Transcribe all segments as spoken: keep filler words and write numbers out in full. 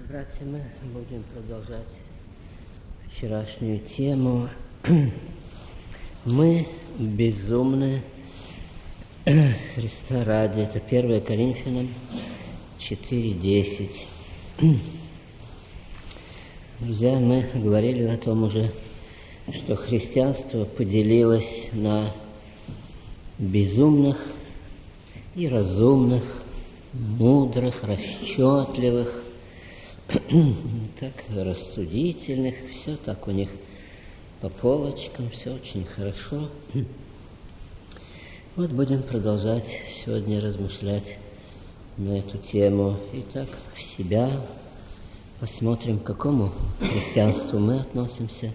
Братья, мы будем продолжать вчерашнюю тему. Мы безумны Христа ради. Это первое Коринфянам четыре десять. Друзья, мы говорили о том уже, что христианство поделилось на безумных и разумных, мудрых, расчетливых, так рассудительных, все так у них по полочкам, все очень хорошо. Вот будем продолжать сегодня размышлять на эту тему. Итак, в себя посмотрим, к какому христианству мы относимся.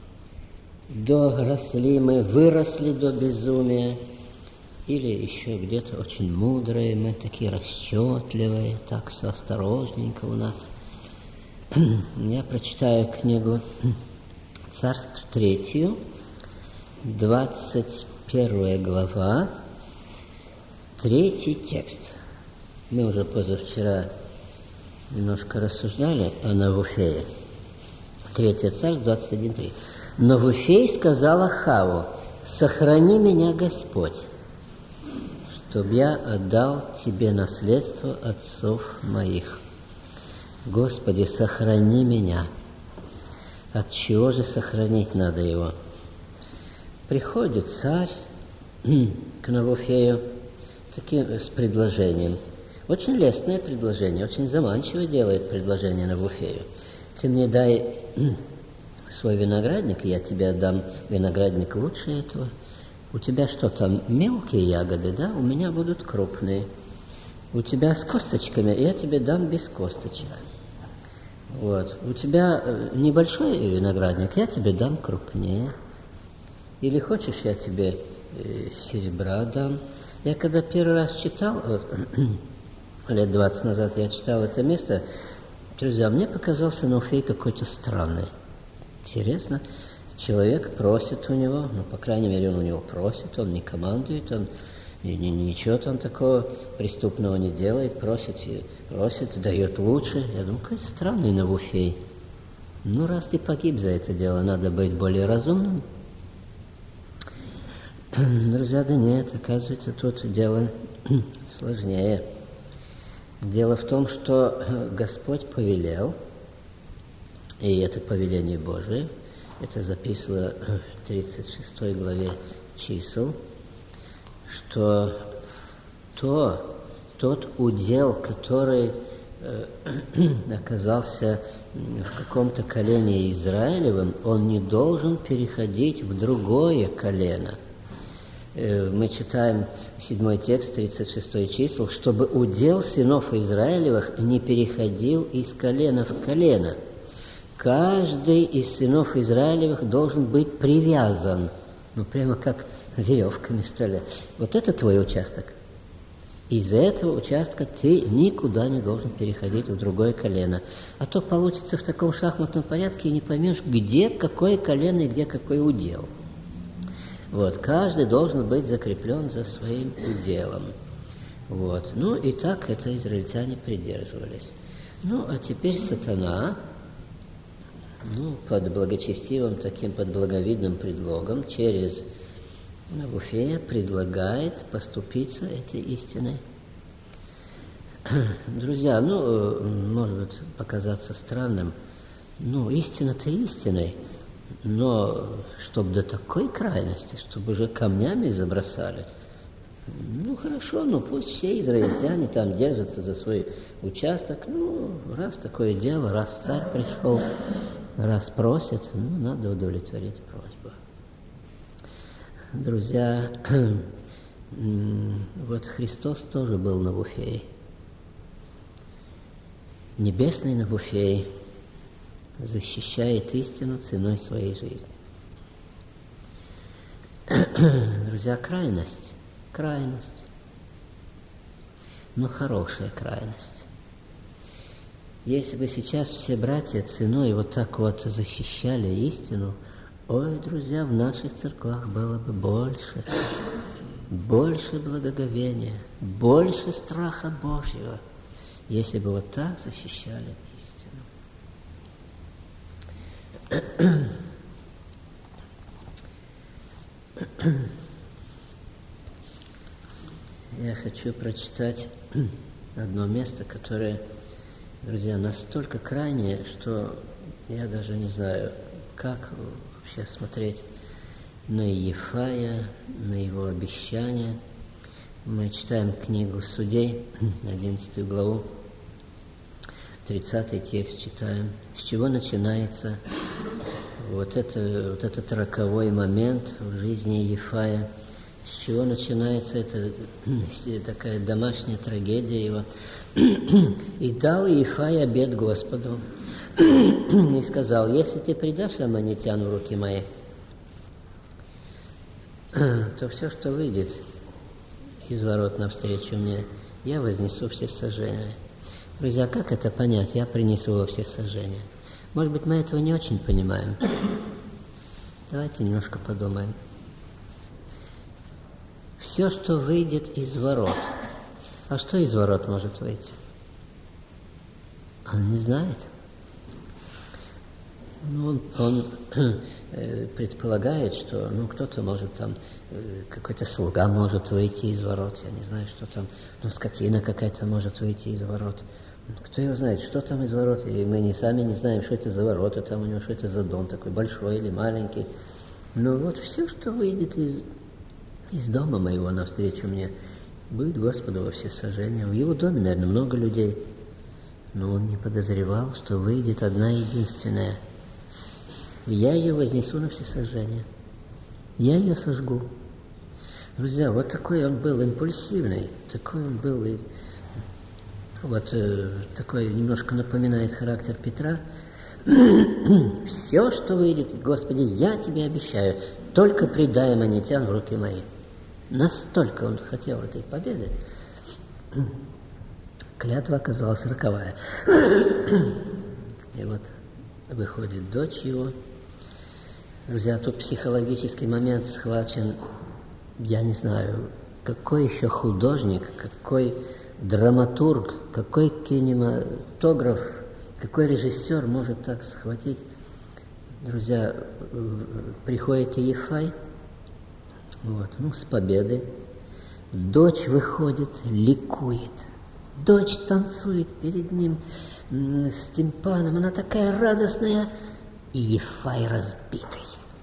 Доросли мы, выросли до безумия, или еще где-то очень мудрые, мы такие расчетливые, так все осторожненько у нас. Я прочитаю книгу Царств третью, двадцать первая глава, третий текст. Мы уже позавчера немножко рассуждали о Навуфее. Третье Царств, двадцать один три. Навуфей сказал Ахаву: «Сохрани меня, Господь, чтоб я отдал тебе наследство отцов моих». Господи, сохрани меня. От чего же сохранить надо его? Приходит царь к Навуфею таким, с предложением. Очень лестное предложение, очень заманчиво делает предложение Навуфею. Ты мне дай свой виноградник, и я тебе отдам виноградник лучше этого. У тебя что там, мелкие ягоды, да? У меня будут крупные. У тебя с косточками, я тебе дам без косточек. Вот. У тебя небольшой виноградник, я тебе дам крупнее. Или хочешь, я тебе серебра дам. Я когда первый раз читал, лет двадцать назад я читал это место, друзья, мне показался Навуфей какой-то странный. Интересно, человек просит у него, ну, по крайней мере, он у него просит, он не командует, он ничего там такого преступного не делает, просит, просит, дает лучше. Я думаю, какой странный Навуфей. Ну, раз ты погиб за это дело, надо быть более разумным. Друзья, да нет, оказывается, тут дело сложнее. Дело в том, что Господь повелел, и это повеление Божие, это записано в тридцать шестой главе чисел, что то, тот удел, который э, оказался в каком-то колене Израилевым, он не должен переходить в другое колено. Э, мы читаем седьмой текст, тридцать шестой чисел, чтобы удел сынов Израилевых не переходил из колена в колено. Каждый из сынов Израилевых должен быть привязан, ну прямо как веревками, что ли. Вот это твой участок. Из этого участка ты никуда не должен переходить в другое колено. А то получится в таком шахматном порядке, и не поймешь, где какое колено и где какой удел. Вот. Каждый должен быть закреплен за своим уделом. Вот. Ну и так это израильтяне придерживались. Ну, а теперь сатана, ну, под благочестивым таким, под благовидным предлогом, через Навуфея предлагает поступиться этой истиной. Друзья, ну, может быть, показаться странным, ну, истина-то истиной, но чтобы до такой крайности, чтобы уже камнями забросали, ну, хорошо, ну, пусть все израильтяне там держатся за свой участок, ну, раз такое дело, раз царь пришел, раз просит, ну, надо удовлетворить просьбу. Друзья, вот Христос тоже был Навуфей. Небесный Навуфей защищает истину ценой своей жизни. Друзья, крайность, крайность, но хорошая крайность. Если бы сейчас все братья ценой вот так вот защищали истину, ой, друзья, в наших церквах было бы больше, больше благоговения, больше страха Божьего, если бы вот так защищали истину. Я хочу прочитать одно место, которое, друзья, настолько крайнее, что я даже не знаю, как вообще смотреть на Иефая, на его обещания. Мы читаем книгу Судей, одиннадцатую главу, тридцатый текст читаем. С чего начинается вот, это, вот этот роковой момент в жизни Иефая? С чего начинается эта такая домашняя трагедия его? «И дал Иефай обет Господу, и сказал: если ты предашь аммонитян в руки мои, то все, что выйдет из ворот навстречу мне, я вознесу все сожжения». Друзья, как это понять? Я принесу во все сожжения. Может быть, мы этого не очень понимаем. Давайте немножко подумаем. Все, что выйдет из ворот. А что из ворот может выйти? Он не знает. Ну, он, он э, предполагает, что ну, кто-то может там, э, какой-то слуга может выйти из ворот, я не знаю, что там, ну, скотина какая-то может выйти из ворот. Кто его знает, что там из ворот, и мы не сами не знаем, что это за ворота, там у него, что это за дом такой, большой или маленький. Но вот все, что выйдет из, из дома моего навстречу мне, будет Господу во все сожжения. В его доме, наверное, много людей, но он не подозревал, что выйдет одна единственная. Я ее вознесу на все сожжения. Я ее сожгу. Друзья, вот такой он был импульсивный, такой он был и вот э, такой немножко напоминает характер Петра. Все, что выйдет, Господи, я тебе обещаю, только предай аммонитян в руки мои. Настолько он хотел этой победы. Клятва оказалась роковая. И вот выходит дочь его. Друзья, тут психологический момент схвачен, я не знаю, какой еще художник, какой драматург, какой кинематограф, какой режиссер может так схватить. Друзья, приходит Иефай, вот, ну, с победы. Дочь выходит, ликует. Дочь танцует перед ним с тимпаном. Она такая радостная. И Иефай разбитый.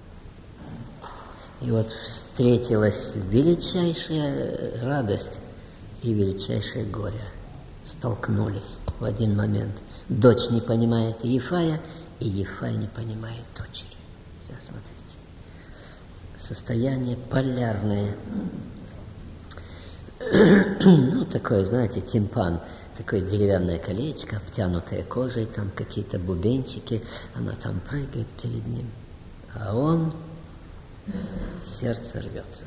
И вот встретилась величайшая радость и величайшее горе. Столкнулись в один момент. Дочь не понимает Иефая, и Иефай не понимает дочери. Сейчас смотрите. Состояние полярное. Ну, такое, знаете, тимпан, такое деревянное колечко, обтянутое кожей, там какие-то бубенчики, она там прыгает перед ним. А он, сердце рвется.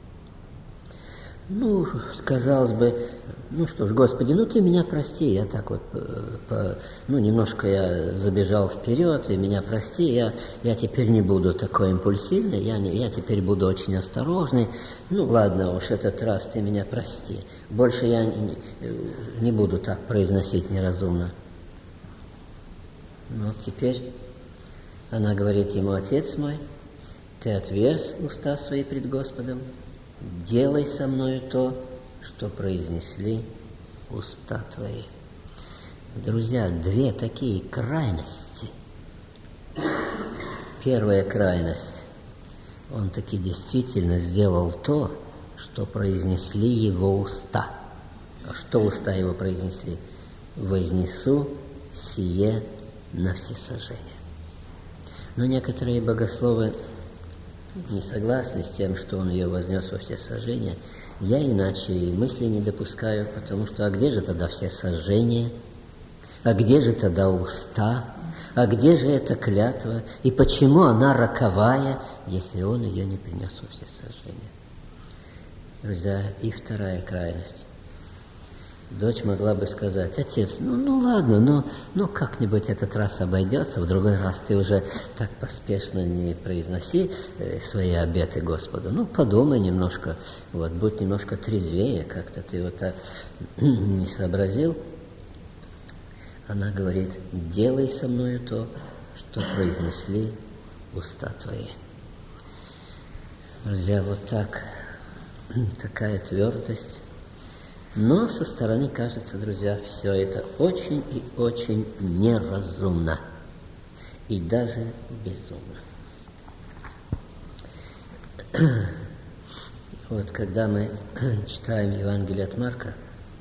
Ну, казалось бы, ну что ж, Господи, ну ты меня прости, я так вот, по, ну немножко я забежал вперед, и меня прости, я, я теперь не буду такой импульсивный, я, не, я теперь буду очень осторожный, ну ладно уж, этот раз ты меня прости, больше я не, не буду так произносить неразумно. Вот теперь она говорит ему: отец мой, ты отверз уста свои пред Господом, делай со мною то, что произнесли уста твои. Друзья, две такие крайности. Первая крайность. Он таки действительно сделал то, что произнесли его уста. А что уста его произнесли? Вознесу сие на всесожжение. Но некоторые богословы не согласны с тем, что он ее вознес во все сожжения. Я иначе и мысли не допускаю, потому что а где же тогда все сожжения? А где же тогда уста? А где же эта клятва? И почему она роковая, если он ее не принес во все сожжения? Друзья, и вторая крайность. Дочь могла бы сказать: отец, ну, ну ладно, ну, ну как-нибудь этот раз обойдется, в другой раз ты уже так поспешно не произноси э, свои обеты Господу. Ну, подумай немножко, вот, будь немножко трезвее, как-то ты вот так не сообразил. она говорит: делай со мною то, что произнесли уста твои. Друзья, вот так, такая твердость. Но со стороны кажется, друзья, все это очень и очень неразумно. И даже безумно. Вот когда мы читаем Евангелие от Марка,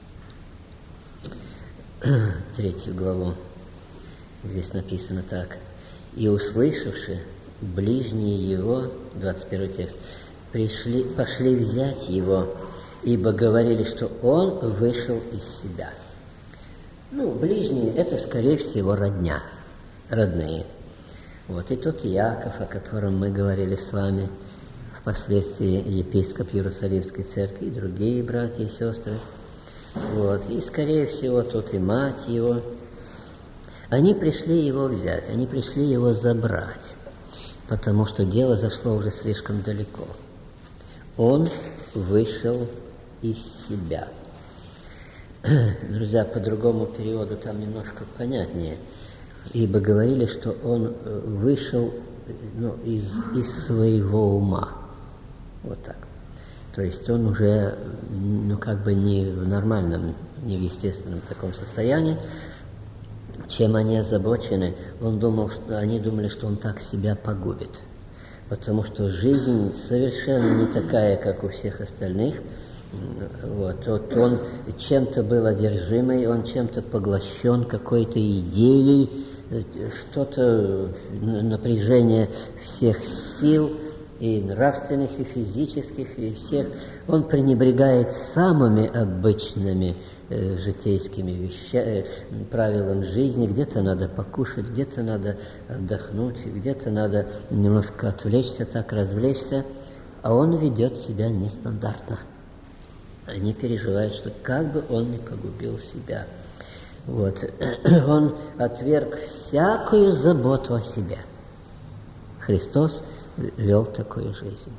третью главу, здесь написано так: «И услышавши ближние его», двадцать первый текст, пришли, пошли взять его, ибо говорили, что он вышел из себя». Ну, ближние – это, скорее всего, родня, родные. Вот и тот Иаков, о котором мы говорили с вами, впоследствии епископ Иерусалимской церкви, и другие братья и сестры. Вот. И, скорее всего, тот и мать его. Они пришли его взять, они пришли его забрать, потому что дело зашло уже слишком далеко. Он вышел из себя. Друзья, по другому переводу там немножко понятнее. Ибо говорили, что он вышел ну, из, из своего ума. Вот так. То есть он уже, ну, как бы не в нормальном, не в естественном таком состоянии. Чем они озабочены? Он думал, что, они думали, что он так себя погубит. Потому что жизнь совершенно не такая, как у всех остальных. Вот, вот он чем-то был одержимый, он чем-то поглощен, какой-то идеей, что-то, напряжение всех сил, и нравственных, и физических, и всех. Он пренебрегает самыми обычными э, житейскими вещами, э, правилами жизни. Где-то надо покушать, где-то надо отдохнуть, где-то надо немножко отвлечься, так развлечься, а он ведет себя нестандартно. Они переживают, что как бы он не погубил себя. Вот. Он отверг всякую заботу о себе. Христос вел такую жизнь.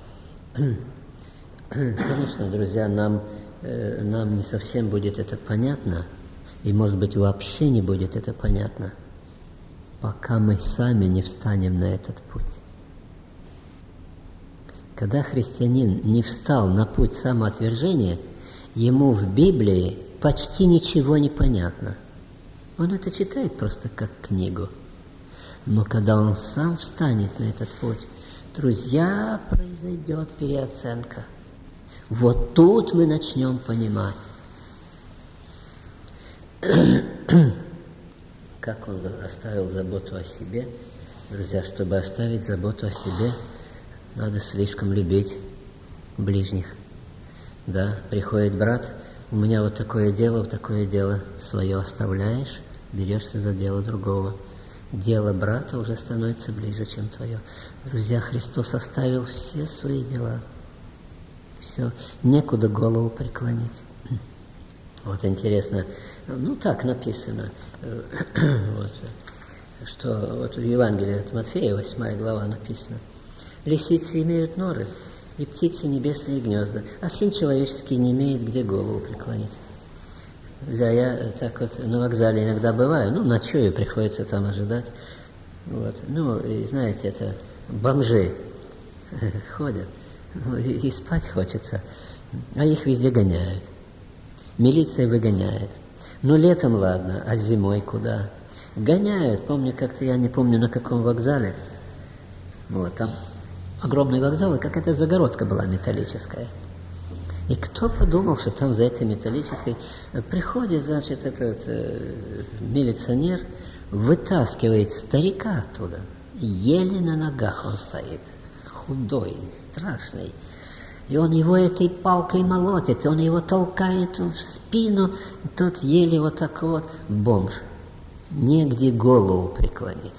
Конечно, друзья, нам, э, нам не совсем будет это понятно, и, может быть, вообще не будет это понятно, пока мы сами не встанем на этот путь. Когда христианин не встал на путь самоотвержения, ему в Библии почти ничего не понятно. Он это читает просто как книгу. Но когда он сам встанет на этот путь, друзья, произойдет переоценка. Вот тут мы начнем понимать, как он оставил заботу о себе. Друзья, чтобы оставить заботу о себе, надо слишком любить ближних. Да, приходит брат, у меня вот такое дело, вот такое дело, свое оставляешь, берешься за дело другого. Дело брата уже становится ближе, чем твое. Друзья, Христос оставил все свои дела. Все, некуда голову преклонить. Вот интересно, ну так написано, вот, что вот в Евангелии от Матфея, восьмая глава, написано: лисицы имеют норы, и птицы небесные гнезда, а сын человеческий не имеет где голову преклонить. Да, я так вот на вокзале иногда бываю, ну, ночую, приходится там ожидать. Вот. Ну, и знаете, это бомжи ходят, ну, и, и спать хочется, а их везде гоняют. Милиция выгоняет. Ну, летом ладно, а зимой куда? Гоняют. Помню, как-то я не помню, на каком вокзале. Вот, там огромный вокзал, и какая-то загородка была металлическая. И кто подумал, что там за этой металлической приходит, значит, этот э, милиционер, вытаскивает старика оттуда. Еле на ногах он стоит, худой, страшный. И он его этой палкой молотит, и он его толкает в спину, тот еле вот так вот, бомж. Негде голову преклонить.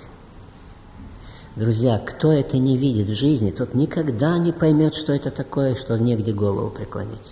Друзья, кто это не видит в жизни, тот никогда не поймет, что это такое, что негде голову преклонить.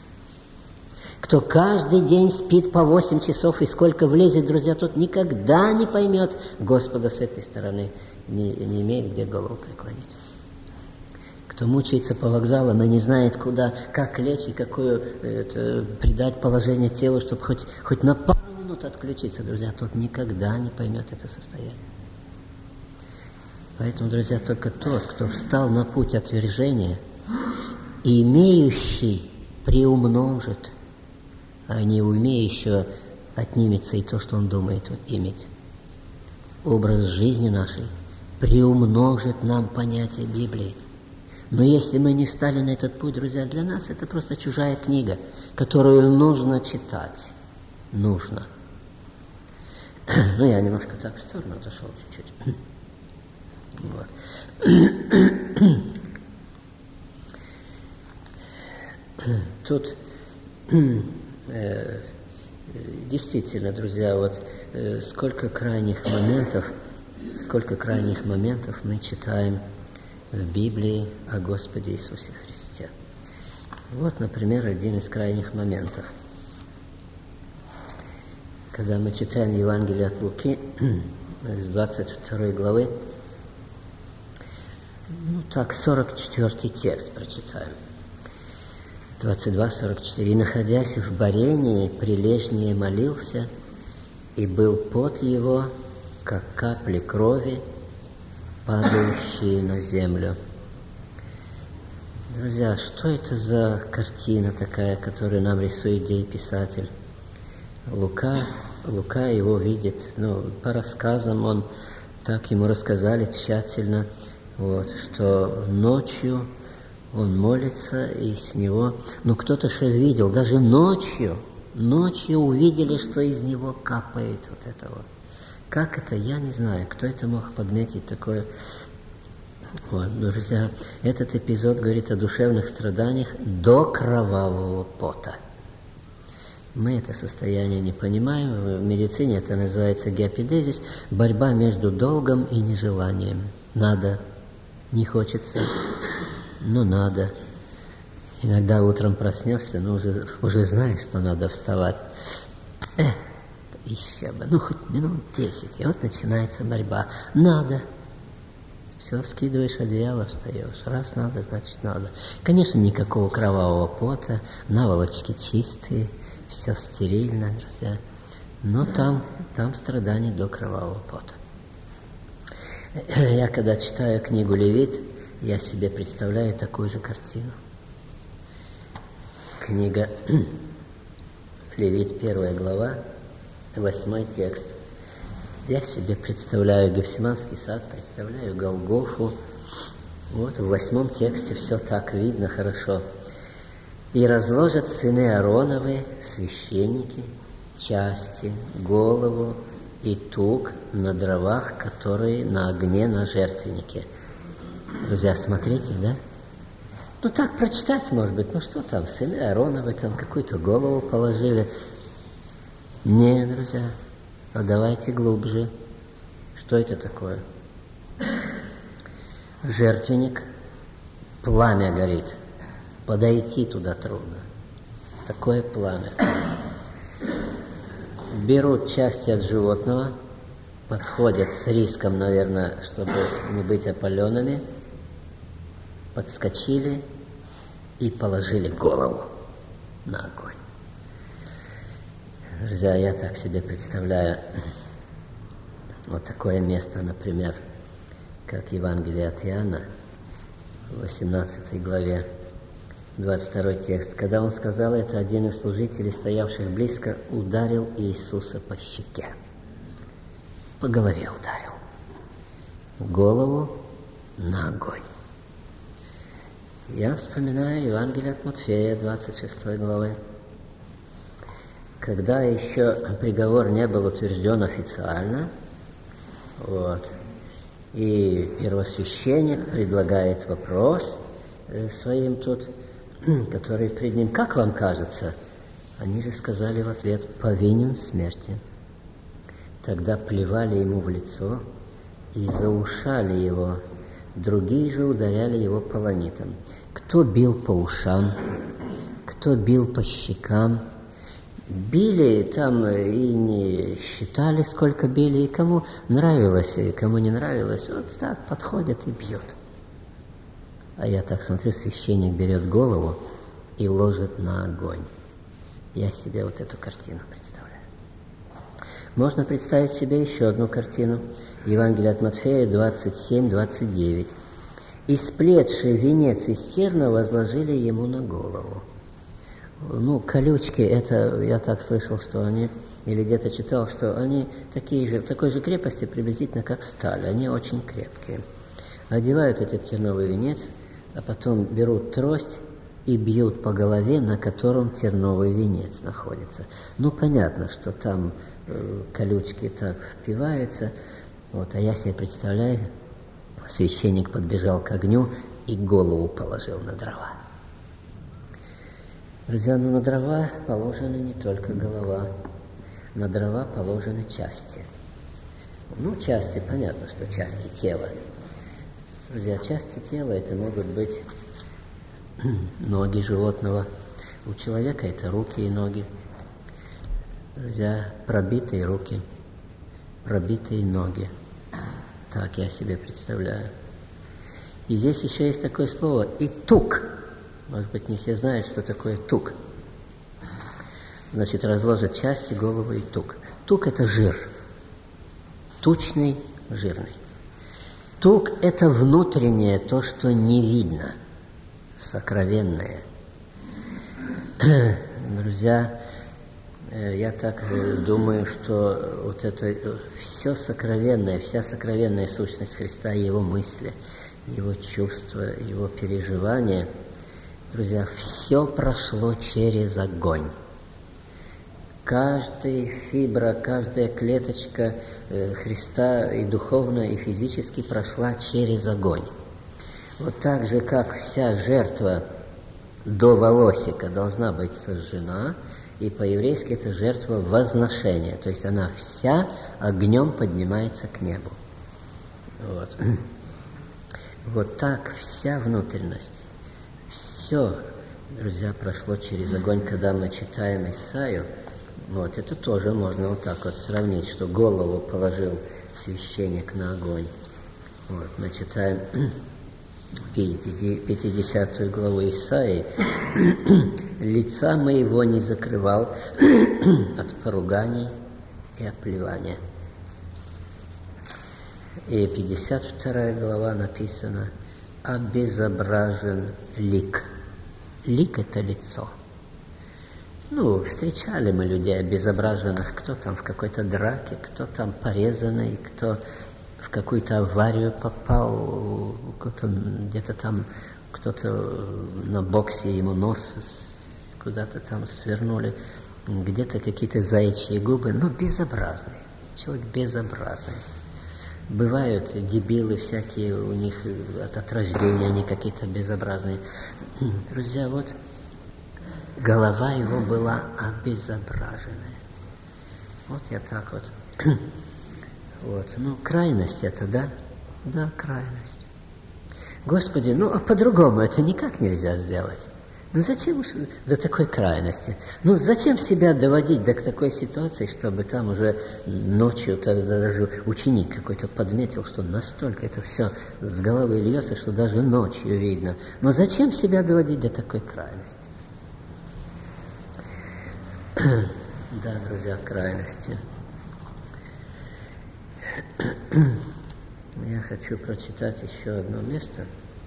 Кто каждый день спит по восемь часов и сколько влезет, друзья, тот никогда не поймет Господа с этой стороны, не, не имеет где голову преклонить. Кто мучается по вокзалам и не знает, куда, как лечь и какое это, придать положение телу, чтобы хоть, хоть на пару минут может отключиться, друзья, тот никогда не поймет это состояние. Поэтому, друзья, только тот, кто встал на путь отвержения, имеющий приумножит, а не умеющего отнимется и то, что он думает иметь. Образ жизни нашей приумножит нам понятие Библии. Но если мы не встали на этот путь, друзья, для нас это просто чужая книга, которую нужно читать. Нужно. Ну, я немножко так в сторону отошел чуть-чуть. Вот. Тут э, действительно, друзья, вот э, сколько крайних моментов, сколько крайних моментов мы читаем в Библии о Господе Иисусе Христе. Вот, например, один из крайних моментов. Когда мы читаем Евангелие от Луки с двадцать второй главы, ну так, сорок четвёртый текст прочитаем. двадцать два сорок четыре. «И, находясь в борении, прилежнее молился, и был пот его, как капли крови, падающие на землю». Друзья, что это за картина такая, которую нам рисует дееписатель? Лука, Лука его видит, ну, по рассказам он, так ему рассказали тщательно, вот, что ночью он молится, и с него, ну, кто-то же видел, даже ночью, ночью увидели, что из него капает вот это вот. Как это, я не знаю, кто это мог подметить такое. Вот, друзья, этот эпизод говорит о душевных страданиях до кровавого пота. Мы это состояние не понимаем. В медицине это называется гиапидезис, борьба между долгом и нежеланием. Надо, не хочется, но надо. Иногда утром проснешься, но уже, уже знаешь, что надо вставать. Эх, еще бы, ну хоть минут десять, и вот начинается борьба. Надо. Все, скидываешь одеяло, встаешь. Раз надо, значит надо. Конечно, никакого кровавого пота, наволочки чистые, все стерильно, друзья. Но там, там страдания до кровавого пота. Я когда читаю книгу Левит, я себе представляю такую же картину. Книга Левит, первая глава, восьмой текст. Я себе представляю Гефсиманский сад, представляю Голгофу. Вот в восьмом тексте все так видно хорошо. «И разложат сыны Аароновы, священники, части, голову и тук на дровах, которые на огне на жертвеннике». Друзья, смотрите, да? Ну так прочитать, может быть, ну что там, сыны Аароновы там какую-то голову положили. Не, друзья. А давайте глубже. Что это такое? Жертвенник, пламя горит. Подойти туда трудно. Такое пламя. Берут части от животного, подходят с риском, наверное, чтобы не быть опаленными, подскочили и положили голову на огонь. Друзья, я так себе представляю вот такое место, например, как Евангелие от Иоанна, в восемнадцатой главе, двадцать второй текст. Когда он сказал это, один из служителей, стоявших близко, ударил Иисуса по щеке. По голове ударил. Голову на огонь. Я вспоминаю Евангелие от Матфея, двадцать шестой главы. Когда еще приговор не был утвержден официально, вот, и первосвященник предлагает вопрос своим тут, который пред ним: «Как вам кажется?» Они же сказали в ответ: «Повинен смерти». Тогда плевали ему в лицо и заушали его, другие же ударяли его полонитом. Кто бил по ушам, кто бил по щекам. Били там и не считали, сколько били, и кому нравилось, и кому не нравилось, вот так подходят и бьют. А я так смотрю, священник берет голову и ложит на огонь. Я себе вот эту картину представляю. Можно представить себе еще одну картину. Евангелие от Матфея двадцать семь двадцать девять. «И сплетший венец из терна возложили ему на голову». Ну, колючки, это, я так слышал, что они, или где-то читал, что они такие же, такой же крепости приблизительно, как сталь. Они очень крепкие. Одевают этот терновый венец, а потом берут трость и бьют по голове, на котором терновый венец находится. Ну, понятно, что там э, колючки так впиваются. Вот, а я себе представляю, священник подбежал к огню и голову положил на дрова. Друзья, ну на дрова положена не только голова, на дрова положены части. Ну, части, понятно, что части тела. Друзья, части тела это могут быть ноги животного. У человека это руки и ноги. Друзья, пробитые руки, пробитые ноги. Так я себе представляю. И здесь еще есть такое слово «итук». Может быть, не все знают, что такое тук. Значит, разложат части, голову и тук. Тук – это жир. Тучный, жирный. Тук – это внутреннее, то, что не видно, сокровенное. Друзья, я так думаю, что вот это все сокровенное, вся сокровенная сущность Христа, Его мысли, Его чувства, Его переживания, друзья, все прошло через огонь. Каждая фибра, каждая клеточка Христа и духовно, и физически прошла через огонь. Вот так же, как вся жертва до волосика должна быть сожжена, и по-еврейски это жертва возношения, то есть она вся огнем поднимается к небу. Вот, вот так вся внутренность, все, друзья, прошло через огонь. Когда мы читаем Исаию, вот это тоже можно вот так вот сравнить, что голову положил священник на огонь. Вот, мы читаем пятидесятую главу Исаии. «Лица моего не закрывал от поруганий и оплевания». И пятьдесят вторая глава написано «Обезображен лик». Лик – это лицо. Ну, встречали мы людей обезображенных, кто там в какой-то драке, кто там порезанный, кто в какую-то аварию попал, кто-то где-то там, кто-то на боксе ему нос куда-то там свернули, где-то какие-то заячьи губы, ну, безобразный, человек безобразный. Бывают дебилы всякие, у них от, от рождения они какие-то безобразные. Друзья, вот голова его была обезображенная. Вот я так вот. Вот. Ну, крайность это, да? Да, крайность. Господи, ну, а по-другому это никак нельзя сделать. Ну, зачем уж до такой крайности? Ну, зачем себя доводить до такой ситуации, чтобы там уже ночью тогда даже ученик какой-то подметил, что настолько это все с головы льется, что даже ночью видно. Но зачем себя доводить до такой крайности? Да, друзья, крайности. Я хочу прочитать еще одно место.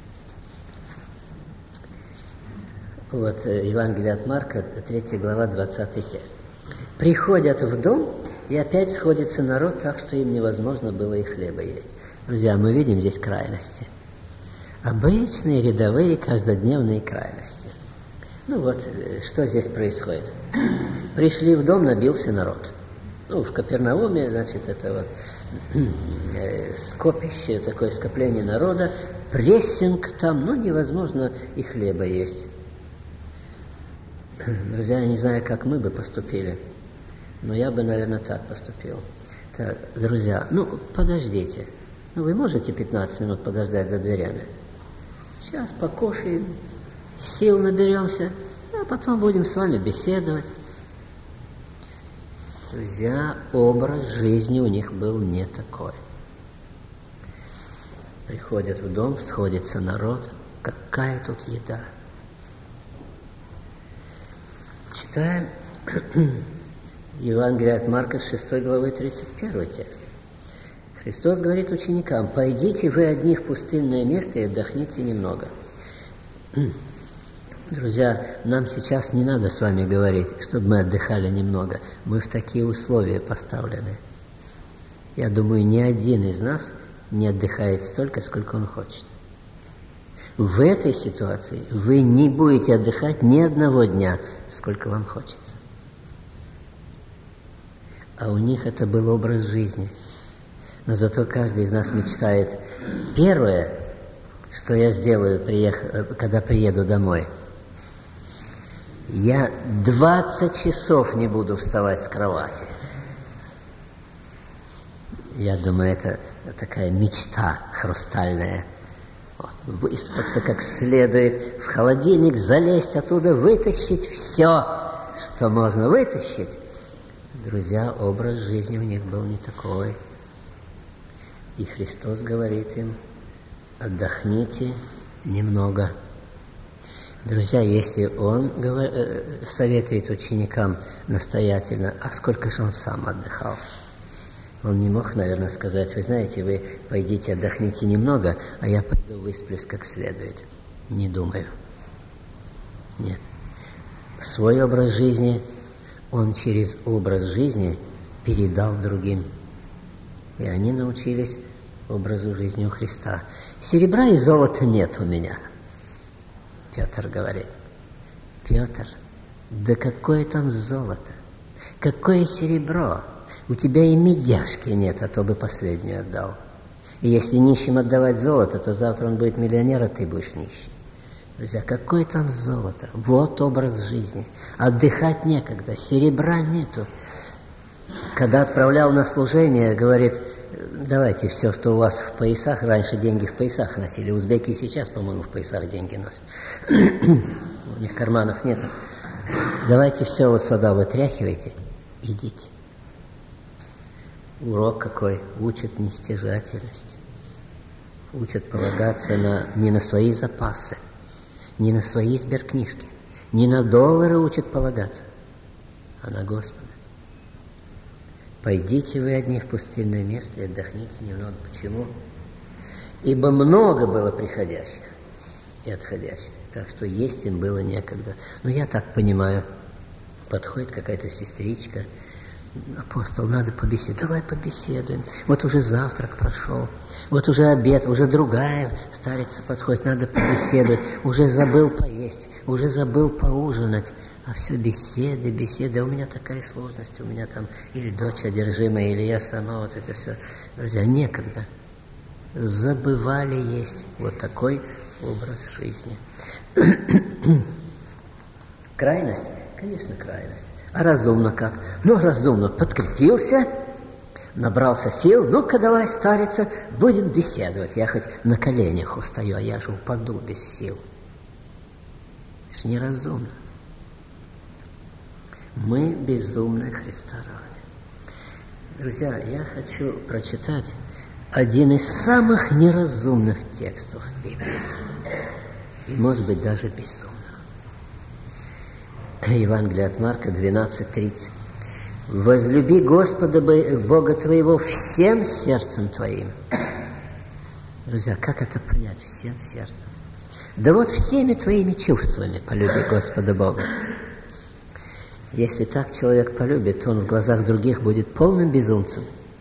Вот, Евангелие от Марка, третья глава, двадцатый текст. «Приходят в дом, и опять сходится народ так, что им невозможно было и хлеба есть». Друзья, мы видим здесь крайности. Обычные, рядовые, каждодневные крайности. Ну вот, что здесь происходит. Пришли в дом, набился народ. Ну, в Капернауме, значит, это вот скопище, такое скопление народа, прессинг там, ну, невозможно и хлеба есть. Друзья, я не знаю, как мы бы поступили, но я бы, наверное, так поступил. Так, друзья, ну, подождите. Ну, вы можете пятнадцать минут подождать за дверями? Сейчас покушаем, сил наберемся, а потом будем с вами беседовать. Друзья, образ жизни у них был не такой. Приходят в дом, сходится народ. Какая тут еда? Читаем Евангелие от Марка с шестой главы тридцать первый текст. Христос говорит ученикам: «Пойдите вы одни в пустынное место и отдохните немного». Друзья, нам сейчас не надо с вами говорить, чтобы мы отдыхали немного. Мы в такие условия поставлены. Я думаю, ни один из нас не отдыхает столько, сколько он хочет. В этой ситуации вы не будете отдыхать ни одного дня, сколько вам хочется. А у них это был образ жизни. Но зато каждый из нас мечтает: первое, что я сделаю, приех... когда приеду домой, я двадцать часов не буду вставать с кровати. Я думаю, это такая мечта хрустальная. Вот, выспаться как следует, в холодильник залезть, оттуда вытащить все, что можно вытащить. Друзья, образ жизни у них был не такой. И Христос говорит им: отдохните немного. Друзья, если Он советует ученикам настоятельно, а сколько же Он сам отдыхал? Он не мог, наверное, сказать: вы знаете, вы пойдите отдохните немного, а я пойду высплюсь как следует. Не думаю. Нет. Свой образ жизни Он через образ жизни передал другим. И они научились образу жизни у Христа. Серебра и золота нет у меня, Петр говорит. Петр, да какое там золото? Какое серебро? У тебя и медяшки нет, а то бы последнюю отдал. И если нищим отдавать золото, то завтра он будет миллионер, а ты будешь нищий. Друзья, какое там золото? Вот образ жизни. Отдыхать некогда, серебра нету. Когда отправлял на служение, говорит: давайте все, что у вас в поясах, раньше деньги в поясах носили. Узбеки сейчас, по-моему, в поясах деньги носят. У них карманов нет. Давайте все вот сюда вытряхивайте, идите. Урок какой? Учат нестяжательность. Учат полагаться на, не на свои запасы, не на свои сберкнижки, не на доллары учат полагаться, а на Господа. Пойдите вы одни в пустынное место и отдохните немного. Почему? Ибо много было приходящих и отходящих, так что есть им было некогда. Но я так понимаю, подходит какая-то сестричка: апостол, надо побеседовать. Давай побеседуем. Вот уже завтрак прошел, вот уже обед, уже другая старица подходит, надо побеседовать. Уже забыл поесть, уже забыл поужинать. А все беседы, беседы. У меня такая сложность, у меня там или дочь одержимая, или я сама, вот это все. Друзья, некогда. Забывали есть. Вот такой образ жизни. Крайность? Конечно, крайность. А разумно как? Ну, разумно. Подкрепился, набрался сил. Ну-ка, давай, старица, будем беседовать. Я хоть на коленях устаю, а я же упаду без сил. Это ж неразумно. Мы безумны Христа ради. Друзья, я хочу прочитать один из самых неразумных текстов в Библии. И, может быть, даже безумных. Евангелие от Марка двенадцать тридцать. «Возлюби Господа Бога твоего всем сердцем твоим». Друзья, как это понять всем сердцем? Да вот всеми твоими чувствами полюби Господа Бога. Если так человек полюбит, то он в глазах других будет полным безумцем.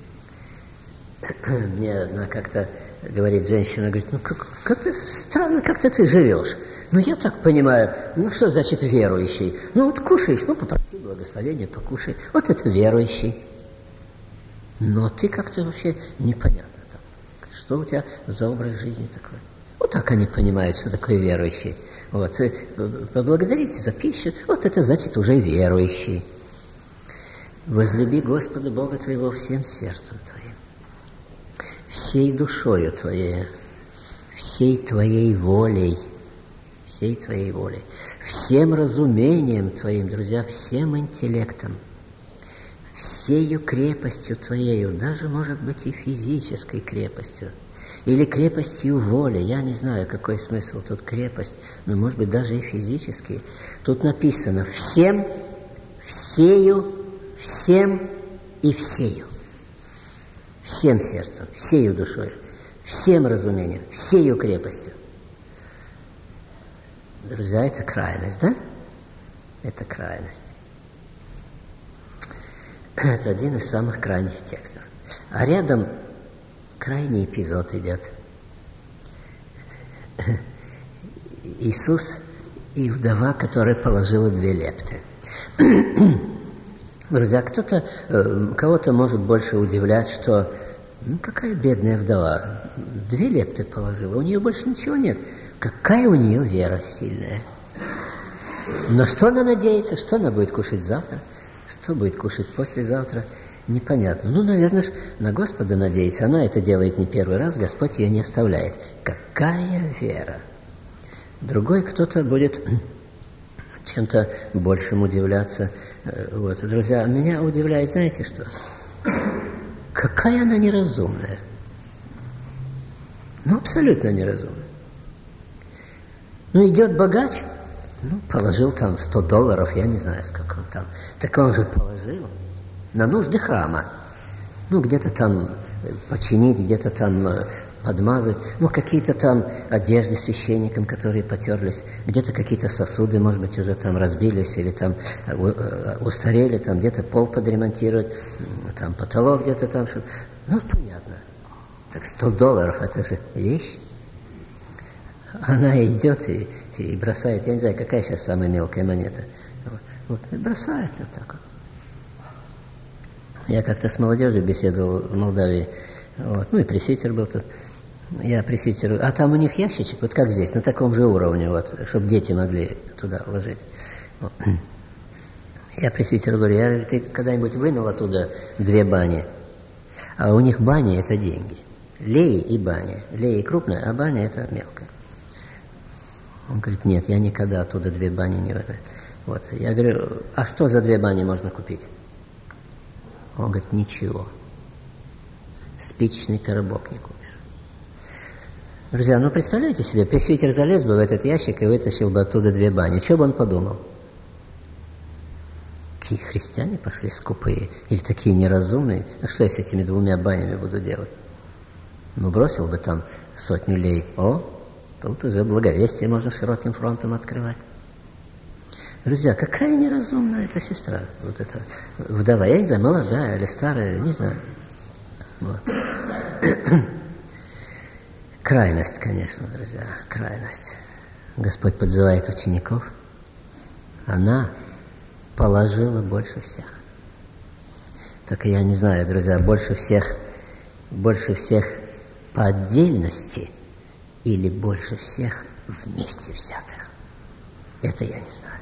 Мне одна как-то говорит женщина, говорит: ну как, как-то странно, как-то ты живешь. Ну я так понимаю, ну что значит верующий? Ну вот кушаешь, ну попроси благословения, покушай. Вот это верующий. Но ты как-то вообще непонятно там. Что у тебя за образ жизни такой? Вот так они понимают, что такое верующий. Вот, поблагодарите за пищу, вот это значит уже верующий. Возлюби Господа Бога твоего всем сердцем твоим, всей душою твоей, всей твоей волей, всей твоей волей, всем разумением твоим, друзья, всем интеллектом, всею крепостью твоею, даже, может быть, и физической крепостью, или крепостью воли. Я не знаю, какой смысл тут крепость, но, может быть, даже и физический. Тут написано: всем, всею, всем и всею. Всем сердцем, всею душой, всем разумением, всею крепостью. Друзья, это крайность, да? Это крайность. Это один из самых крайних текстов. А рядом крайний эпизод идет. Иисус и вдова, которая положила две лепты. Друзья, кто-то, кого-то может больше удивлять, что ну, какая бедная вдова, две лепты положила, у нее больше ничего нет. Какая у нее вера сильная. На что она надеется, что она будет кушать завтра, что будет кушать послезавтра, непонятно. Ну, наверное, на Господа надеется. Она это делает не первый раз, Господь ее не оставляет. Какая вера! Другой кто-то будет чем-то большим удивляться. Вот. Друзья, меня удивляет, знаете что? Какая она неразумная. Ну, абсолютно неразумная. Ну, идет богач, ну, положил там сто долларов, я не знаю, сколько он там. Так он же положил на нужды храма. Ну, где-то там починить, где-то там подмазать. Ну, какие-то там одежды священникам, которые потерлись. Где-то какие-то сосуды, может быть, уже там разбились или там устарели, там где-то пол подремонтировать, там потолок где-то там. Ну, понятно. Так сто долларов, это же вещь. Она идет и, и бросает, я не знаю, какая сейчас самая мелкая монета. Вот, вот, и бросает вот так вот. Я как-то с молодежью беседовал в Молдавии, вот, ну и пресвитер был тут. Я пресвитеру, а там у них ящичек, вот как здесь, на таком же уровне, вот, чтобы дети могли туда ложить. Вот. Я пресвитеру говорю, я, ты когда-нибудь вынул оттуда две бани? А у них бани – это деньги. Леи и баня. Леи крупная, а баня – это мелкая. Он говорит, нет, я никогда оттуда две бани не выдаю. Вот. Я говорю, а что за две бани можно купить? Он говорит, ничего. Спичечный коробок не купишь. Друзья, ну представляете себе, пресвитер залез бы в этот ящик и вытащил бы оттуда две бани. Что бы он подумал? Какие христиане пошли скупые или такие неразумные? А что я с этими двумя банями буду делать? Ну, бросил бы там сотню лей. О, тут уже благовестие можно широким фронтом открывать. Друзья, какая неразумная эта сестра, вот эта вдова, я не знаю, молодая или старая, не знаю. Вот. Крайность, конечно, друзья, крайность. Господь подзывает учеников. Она положила больше всех. Только я не знаю, друзья, больше всех, больше всех по отдельности или больше всех вместе взятых. Это я не знаю.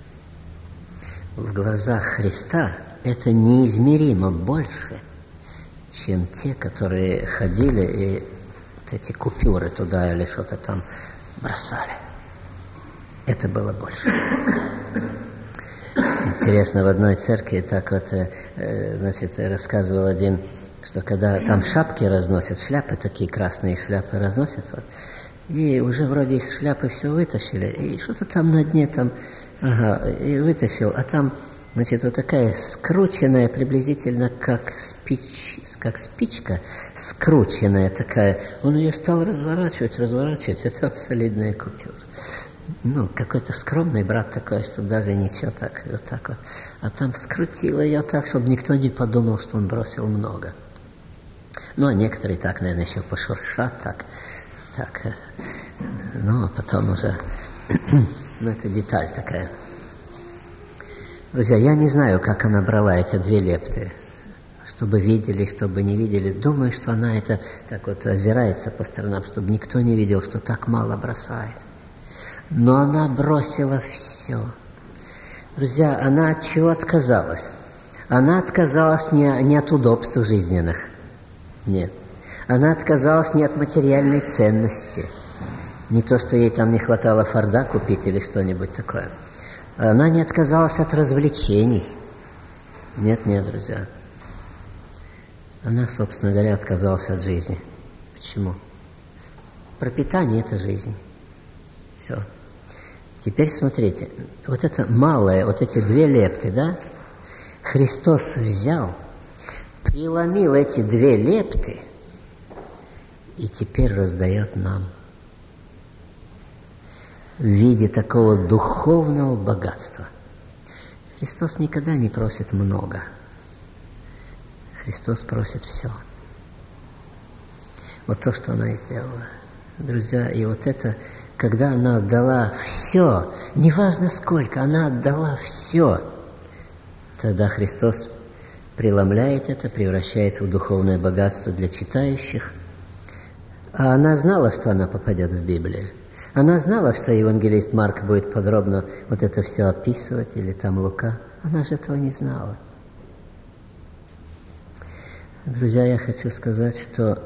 В глазах Христа это неизмеримо больше, чем те, которые ходили и вот эти купюры туда или что-то там бросали. Это было больше. Интересно, в одной церкви так вот, значит, рассказывал один, что когда там шапки разносят, шляпы такие красные шляпы разносят, вот, и уже вроде из шляпы все вытащили, и что-то там на дне там, ага, и вытащил, а там, значит, вот такая скрученная, приблизительно как спич, как спичка, скрученная такая. Он ее стал разворачивать, разворачивать, это там солидная купюра. Ну, какой-то скромный брат такой, что даже ничего так, вот так вот. А там скрутило ее так, чтобы никто не подумал, что он бросил много. Ну, а некоторые так, наверное, еще пошуршат, так, так. Ну, а потом уже, ну, это деталь такая. Друзья, я не знаю, как она брала эти две лепты, чтобы видели, чтобы не видели. Думаю, что она это так вот озирается по сторонам, чтобы никто не видел, что так мало бросает. Но она бросила все. Друзья, она от чего отказалась? Она отказалась не, не от удобств жизненных. Нет. Она отказалась не от материальной ценности. Не то, что ей там не хватало форда купить или что-нибудь такое. Она не отказалась от развлечений. Нет, нет, друзья. Она, собственно говоря, отказалась от жизни. Почему? Пропитание – это жизнь. Все. Теперь смотрите, вот это малое, вот эти две лепты, да, Христос взял, преломил эти две лепты и теперь раздает нам в виде такого духовного богатства. Христос никогда не просит много. Христос просит все. Вот то, что она и сделала. Друзья, и вот это, когда она отдала все, неважно сколько, она отдала все, тогда Христос преломляет это, превращает в духовное богатство для читающих. А она знала, что она попадет в Библию. Она знала, что евангелист Марк будет подробно вот это все описывать, или там Лука. Она же этого не знала. Друзья, я хочу сказать, что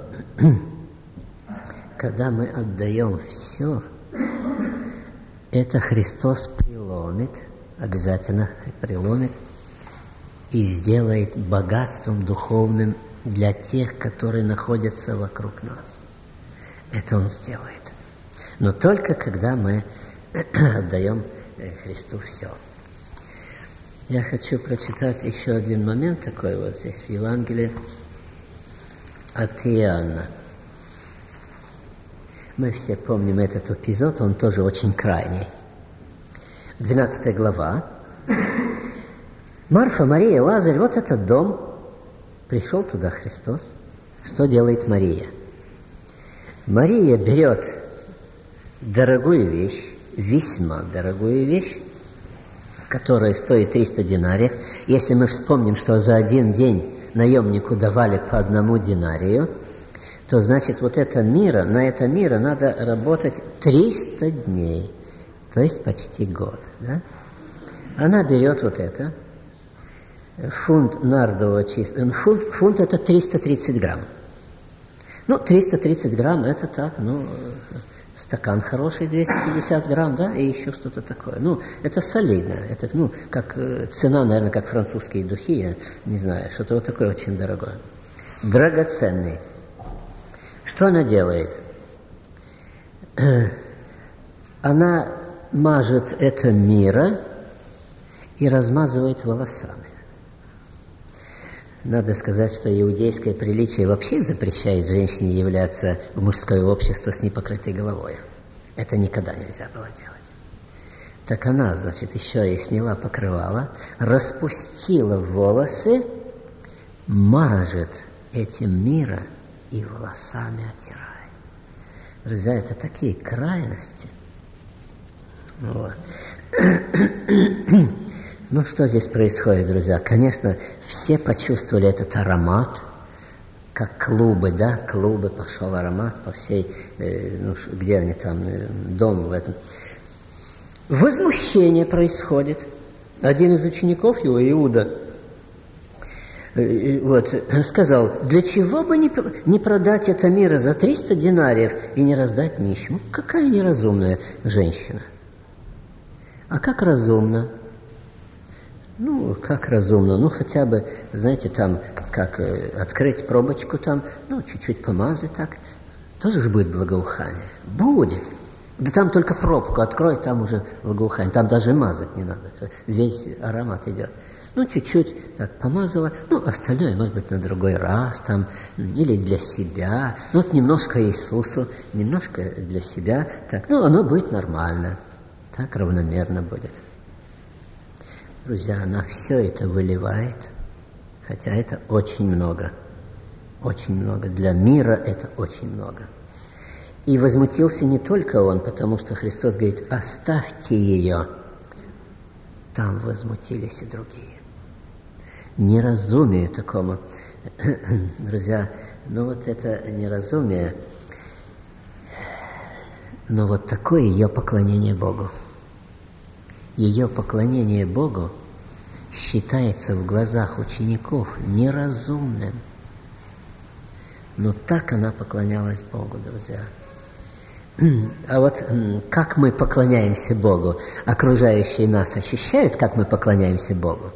когда мы отдаем все, это Христос преломит, обязательно преломит, и сделает богатством духовным для тех, которые находятся вокруг нас. Это Он сделает. Но только когда мы отдаем Христу все. Я хочу прочитать еще один момент такой вот здесь в Евангелии от Иоанна. Мы все помним этот эпизод, он тоже очень крайний. двенадцатая глава. Марфа, Мария, Лазарь, вот этот дом. Пришел туда Христос. Что делает Мария? Мария берет дорогую вещь, весьма дорогую вещь, которая стоит триста динариев. Если мы вспомним, что за один день наемнику давали по одному динарию, то значит вот это мира, на это мира надо работать триста дней, то есть почти год. Да? Она берет вот это, фунт нардового чистого, фунт, фунт это триста тридцать грамм. Ну, триста тридцать грамм это так, ну, стакан хороший, двести пятьдесят грамм, да, и еще что-то такое. Ну, это солидно, это, ну, как цена, наверное, как французские духи, я не знаю, что-то вот такое очень дорогое. Драгоценный. Что она делает? Она мажет это мира и размазывает волосами. Надо сказать, что иудейское приличие вообще запрещает женщине являться в мужское общество с непокрытой головой. Это никогда нельзя было делать. Так она, значит, еще и сняла покрывало, распустила волосы, мажет этим мира и волосами оттирает. Друзья, это такие крайности. Вот. Ну, что здесь происходит, друзья? Конечно, все почувствовали этот аромат, как клубы, да, клубы, пошел аромат по всей, э, ну, где они там, э, дом в этом. Возмущение происходит. Один из учеников его, Иуда, э, вот, сказал, для чего бы не, не продать это мира за триста динариев и не раздать нищим? Какая неразумная женщина. А как разумно? Ну, как разумно, ну, хотя бы, знаете, там, как э, открыть пробочку там, ну, чуть-чуть помазать так, тоже же будет благоухание. Будет. Да там только пробку открой, там уже благоухание, там даже мазать не надо, весь аромат идет. Ну, чуть-чуть так помазала, ну, остальное, может быть, на другой раз там, или для себя, ну, вот немножко Иисусу, немножко для себя, так, ну, оно будет нормально, так равномерно будет. Друзья, она все это выливает, хотя это очень много, очень много. Для мира это очень много. И возмутился не только он, потому что Христос говорит, оставьте ее. Там возмутились и другие. Неразумию такому. Друзья, ну вот это неразумие, но вот такое ее поклонение Богу. Ее поклонение Богу считается в глазах учеников неразумным. Но так она поклонялась Богу, друзья. А вот как мы поклоняемся Богу? Окружающие нас ощущают, как мы поклоняемся Богу?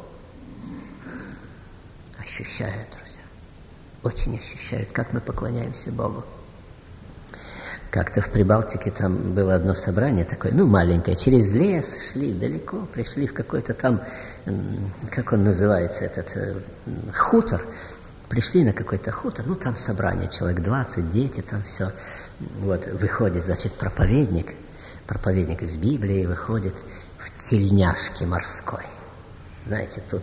Ощущают, друзья. Очень ощущают, как мы поклоняемся Богу. Как-то в Прибалтике там было одно собрание такое, ну, маленькое, через лес шли далеко, пришли в какой-то там, как он называется, этот хутор, пришли на какой-то хутор, ну, там собрание, человек двадцать, дети, там все. Вот, выходит, значит, проповедник, проповедник из Библии выходит в тельняшке морской. Знаете, тут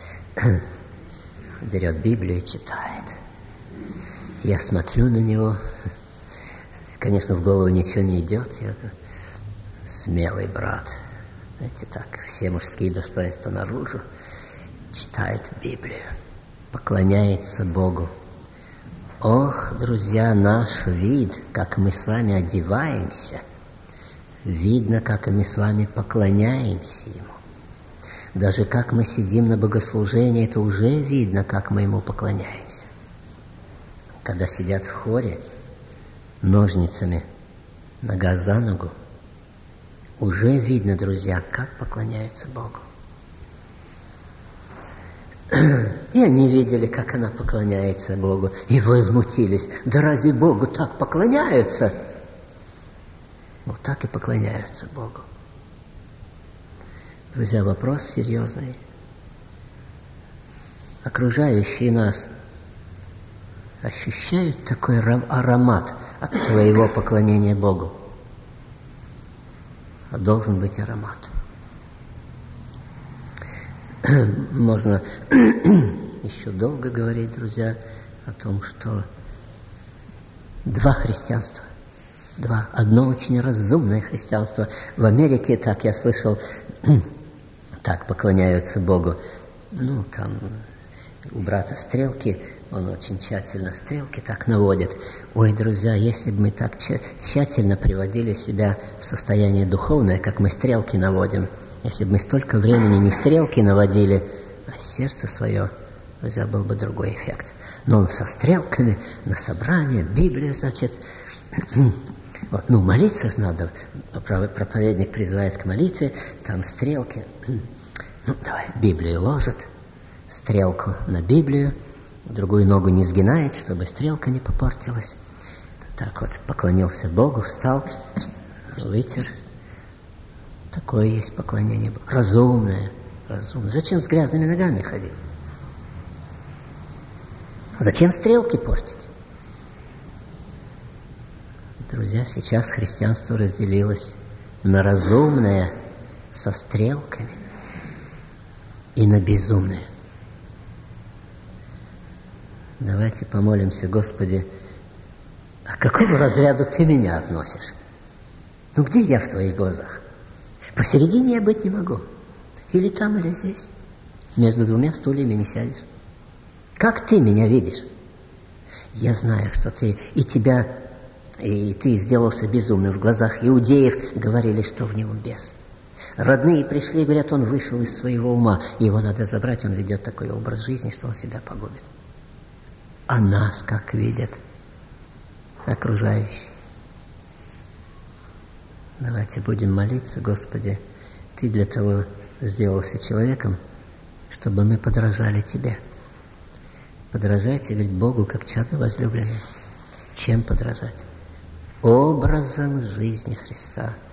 берет Библию и читает. Я смотрю на него, конечно, в голову ничего не идет. Я говорю, смелый брат, знаете, так, все мужские достоинства наружу, читает Библию, поклоняется Богу. Ох, друзья, наш вид, как мы с вами одеваемся, видно, как и мы с вами поклоняемся Ему. Даже как мы сидим на богослужении, это уже видно, как мы Ему поклоняемся. Когда сидят в хоре ножницами нога за ногу, уже видно, друзья, как поклоняются Богу. И они видели, как она поклоняется Богу, и возмутились. Да разве Богу так поклоняются? Вот так и поклоняются Богу. Друзья, вопрос серьезный. Окружающие нас ощущают такой аромат от твоего поклонения Богу? А должен быть аромат. Можно еще долго говорить, друзья, о том, что два христианства. Два. Одно очень разумное христианство. В Америке, так я слышал, так поклоняются Богу. Ну, там у брата стрелки, он очень тщательно стрелки так наводит. Ой, друзья, если бы мы так тщательно приводили себя в состояние духовное, как мы стрелки наводим, если бы мы столько времени не стрелки наводили, а сердце свое, друзья, был бы другой эффект. Но он со стрелками на собрание, Библию, значит, вот, ну, молиться же надо. Проповедник призывает к молитве, там стрелки. Ну, давай, Библию ложит, стрелку на Библию, другую ногу не сгинает, чтобы стрелка не попортилась. Так вот, поклонился Богу, встал, вытер. Такое есть поклонение Богу. Разумное, разумное. Зачем с грязными ногами ходить? Зачем стрелки портить? Друзья, сейчас христианство разделилось на разумное со стрелками и на безумное. Давайте помолимся, Господи, а к какому разряду Ты меня относишь? Ну, где я в Твоих глазах? Посередине я быть не могу. Или там, или здесь. Между двумя стульями не сядешь. Как Ты меня видишь? Я знаю, что Ты и тебя... И ты сделался безумным в глазах иудеев, говорили, что в нем бес. Родные пришли и говорят, он вышел из своего ума, его надо забрать, он ведет такой образ жизни, что он себя погубит. А нас как видят окружающие? Давайте будем молиться, Господи, Ты для того сделался человеком, чтобы мы подражали Тебе. Подражайте, говорит, Богу, как чадо возлюбленное. Чем подражать? Образом жизни Христа.